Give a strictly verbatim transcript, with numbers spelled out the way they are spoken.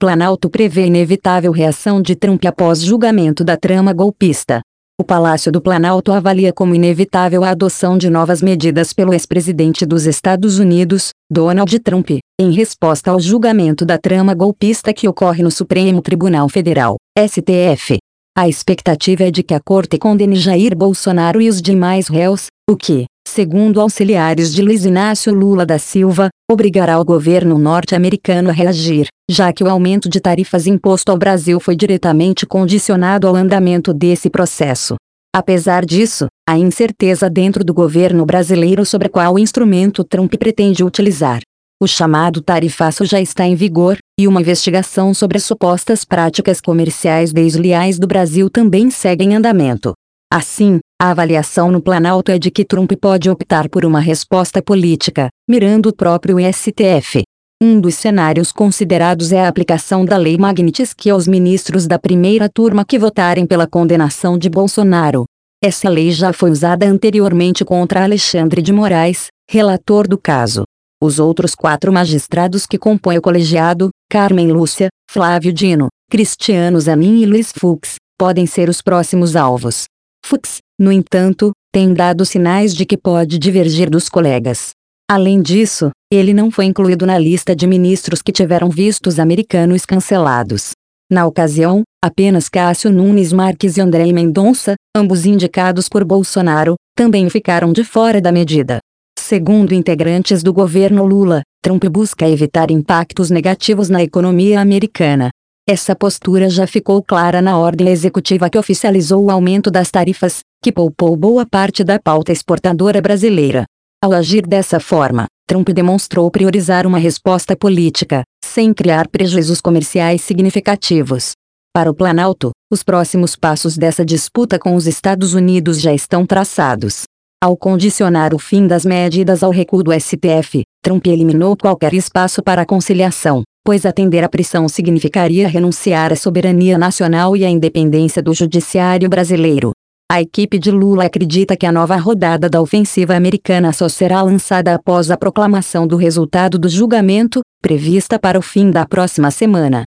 Planalto prevê inevitável reação de Trump após julgamento da trama golpista. O Palácio do Planalto avalia como inevitável a adoção de novas medidas pelo ex-presidente dos Estados Unidos, Donald Trump, em resposta ao julgamento da trama golpista que ocorre no Supremo Tribunal Federal, S T F. A expectativa é de que a corte condene Jair Bolsonaro e os demais réus, o que, segundo auxiliares de Luiz Inácio Lula da Silva, obrigará o governo norte-americano a reagir, já que o aumento de tarifas imposto ao Brasil foi diretamente condicionado ao andamento desse processo. Apesar disso, há incerteza dentro do governo brasileiro sobre qual instrumento Trump pretende utilizar. O chamado tarifaço já está em vigor, e uma investigação sobre as supostas práticas comerciais desleais do Brasil também segue em andamento. Assim, a avaliação no Planalto é de que Trump pode optar por uma resposta política, mirando o próprio S T F. Um dos cenários considerados é a aplicação da Lei Magnitsky aos ministros da primeira turma que votarem pela condenação de Bolsonaro. Essa lei já foi usada anteriormente contra Alexandre de Moraes, relator do caso. Os outros quatro magistrados que compõem o colegiado, Carmen Lúcia, Flávio Dino, Cristiano Zanin e Luiz Fux, podem ser os próximos alvos. Fux, no entanto, tem dado sinais de que pode divergir dos colegas. Além disso, ele não foi incluído na lista de ministros que tiveram vistos americanos cancelados. Na ocasião, apenas Cássio Nunes Marques e André Mendonça, ambos indicados por Bolsonaro, também ficaram de fora da medida. Segundo integrantes do governo Lula, Trump busca evitar impactos negativos na economia americana. Essa postura já ficou clara na ordem executiva que oficializou o aumento das tarifas, que poupou boa parte da pauta exportadora brasileira. Ao agir dessa forma, Trump demonstrou priorizar uma resposta política, sem criar prejuízos comerciais significativos. Para o Planalto, os próximos passos dessa disputa com os Estados Unidos já estão traçados. Ao condicionar o fim das medidas ao recuo do S T F, Trump eliminou qualquer espaço para a conciliação, pois atender à pressão significaria renunciar à soberania nacional e à independência do judiciário brasileiro. A equipe de Lula acredita que a nova rodada da ofensiva americana só será lançada após a proclamação do resultado do julgamento, prevista para o fim da próxima semana.